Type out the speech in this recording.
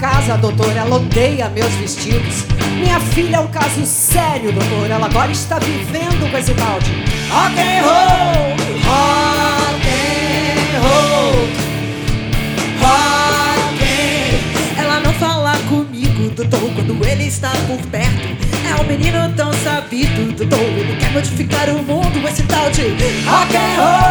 casa, doutor, ela odeia meus vestidos. Minha filha é um caso sério, doutor, ela agora está vivendo com esse tal de rock and roll, rock and roll, rock and... Ela não fala comigo, doutor, quando ele está por perto. É um menino tão sabido, doutor, ele quer modificar o mundo, esse tal de rock and roll.